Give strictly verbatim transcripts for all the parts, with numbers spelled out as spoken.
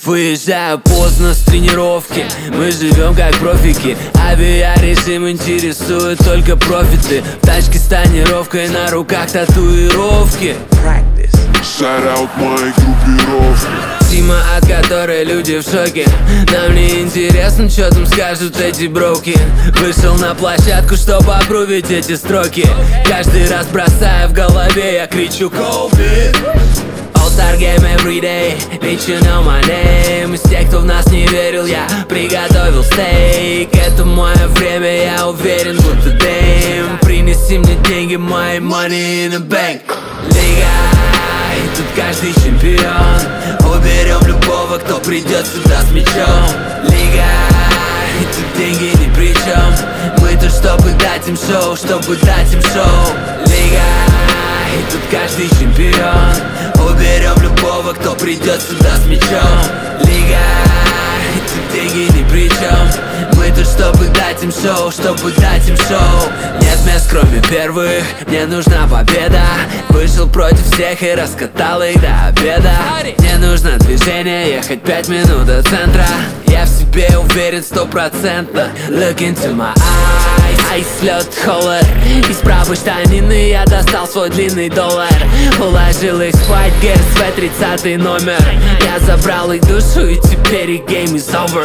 Выезжаю поздно с тренировки, мы живем как профики. Авиарежим интересует только профиты. В тачке с тонировкой, на руках татуировки. Shout-out моей группировки. Тима, от которой люди в шоке. Нам не интересно, что там скажут эти броуки. Вышел на площадку, чтобы опрувить эти строки. Каждый раз бросая в голове, я кричу Kobe. All-star game everyday, bitch you know my name. Из тех, кто в нас не верил, я приготовил стейк. Это мое время, я уверен, будто дэм. Принеси мне деньги, my money in the bank. Лига, и тут каждый чемпион. Уберем любого, кто придет сюда с мячом. Лига, и тут деньги ни при чем. Мы тут, чтобы дать им шоу, чтобы дать им шоу. Лига, и тут каждый чемпион. Уберем любого, кто придет сюда с мячом. Лига, и тут деньги ни при чем. Мы тут, чтобы дать им шоу, чтобы дать им шоу. Нет мест, кроме первых, мне нужна победа. Вышел против всех и раскатал их до обеда. Мне нужно движение, ехать пять минут до центра. Я в себе уверен стопроцентно. Look into my eyes, айс, лед, холод. Из правой штанины я достал свой длинный доллар. Уложил их спать, гэ эс вэ тридцатый номер. Я забрал их душу и теперь их game is over.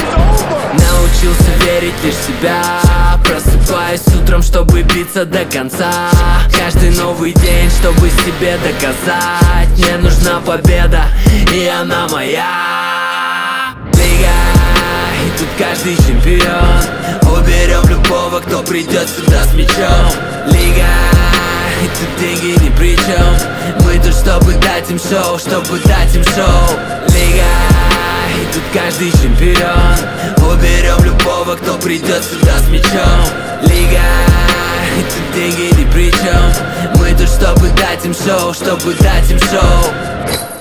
Научился верить лишь в себя. Просыпаюсь утром, чтобы биться до конца. Каждый новый день, чтобы себе доказать. Мне нужна победа, и она моя. Лига, и тут каждый чемпион. Уберем любого, кто придет сюда с мячом. Лига, и тут деньги ни при чем. Мы тут, чтобы дать им шоу, чтобы дать им шоу. Лига, и тут каждый чемпион. Уберем любого, кто придет сюда с мячом. Лига, и тут деньги ни при чем. Мы тут, чтобы дать им шоу, чтобы дать им шоу.